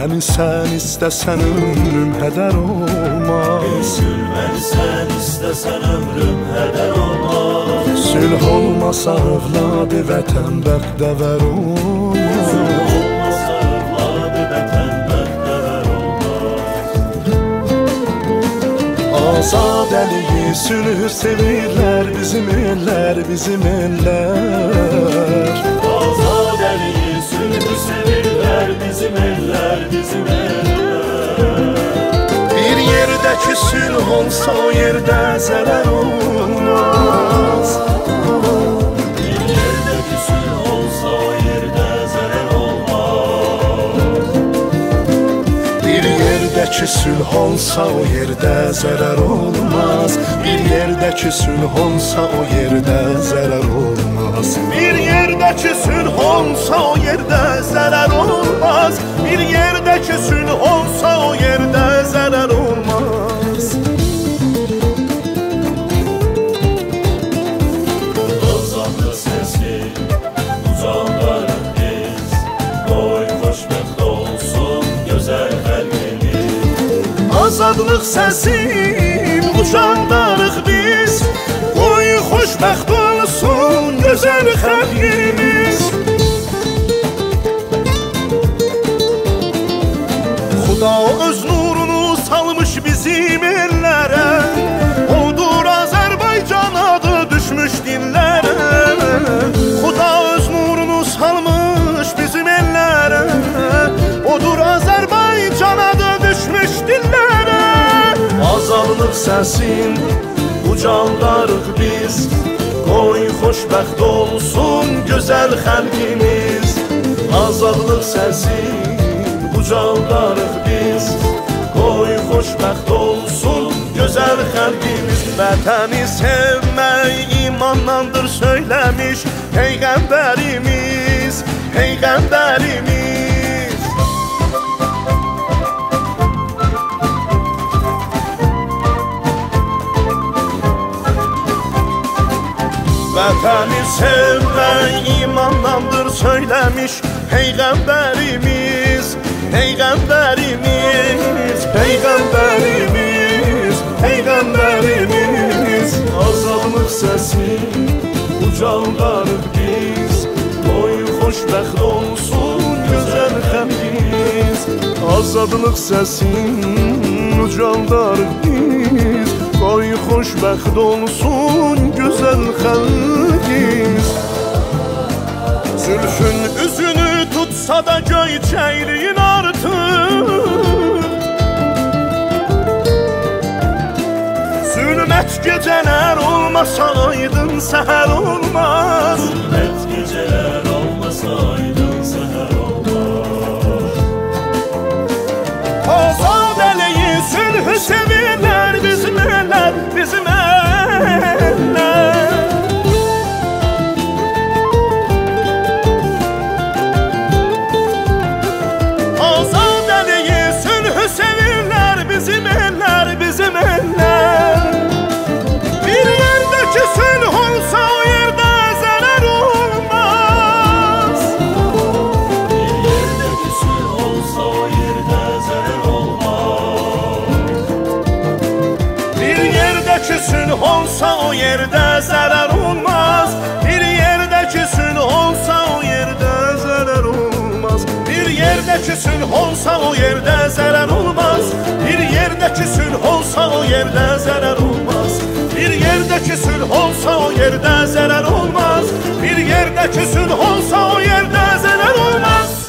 Məni sən istəsən ömrüm hədər olmaz. Məni sən istəsən ömrüm hədər olmaz. Sülh olmasa övladı vətən bəxtəvər olmaz. Sülh olmasa övladı vətən bəxtəvər olmaz. Azadəliyi, sülhü sevirlər bizim eller, bizim eller. Azadəliyi, sülhü sevirlər bizim eller, bizim eller. Bir yerdəki sülh olsa o yerdə zərər olmaz. Bir yerdəki sülh olsa o yerdə zərər olmaz. Bir yerdəki sülh olsa o yerdə zərər olmaz. Bir yerdəki sülh olsa o yerdə zərər olmaz. Bir yerdəki sülh olsa o yerdə zərər olmaz. Bir yerdəki sülh olsa o yerdə zərər olmaz. Azadlıq səsi ucaldarıq biz. Qoy xoşbəxt olsun gözəl xəlqimiz. Azadlıq səsim ucaldarıq biz. Qoy xoşbəxt olsun gözəl xəlqimiz. Xuda öz nurunu salmış bizim ellərə. Odur Azərbaycan adı düşmüş dillərə. Xuda öz nurunu salmış bizim ellərə. Odur Azərbaycan adı düşmüş dillərə. Azadlıq səsin ucaldarıq biz. Qoy xoşbəxt olsun gözəl xəlqimiz. Azadlıq səsin ucaldarıq biz. Qoy xoşbəxt olsun gözəl xəlqimiz. Vətəni sevmək imandandır söyləmiş Peyğəmbərimiz, Peyğəmbərimiz. Vətəni sevmək imandandır söyləmiş Peyğəmbərimiz, Peyğəmbərimiz, Peyğəmbərimiz, Peyğəmbərimiz. Azadlıq səsi ucaldarıq biz. Qoy xoşbəxt olsun gözəl xəlqimiz. Azadlıq səsi ucaldarıq biz. Qoy xoşbəxt olsun gözəl xəlqimiz. Zülfün üzünü tutsa da göyçəkliyin artıq. Zülmət gecələr olmasa aydın səhər olmaz. Zülmət gecələr olmasa aydın səhər olmaz. Azadəliyi, sülhü sevirlər bizim eller, bizim eller. Azadəliyi, sülhü sevirlər bizim eller, bizim eller. Bir yerdəki sülh olsa o yerdə zərər olmaz. Bir yerdəki sülh olsa o yerdə zərər olmaz. Bir yerdəki sülh olsa o yerdə zərər olmaz. Bir yerdəki sülh olsa o yerdə zərər olmaz. Bir yerdəki sülh olsa o yerdə zərər olmaz. Bir yerdəki sülh olsa o yerdə zərər olmaz. Bir yerdəki sülh olsa o yerdə zərər olmaz. Bir yerdəki sülh olsa o yerdə zərər olmaz.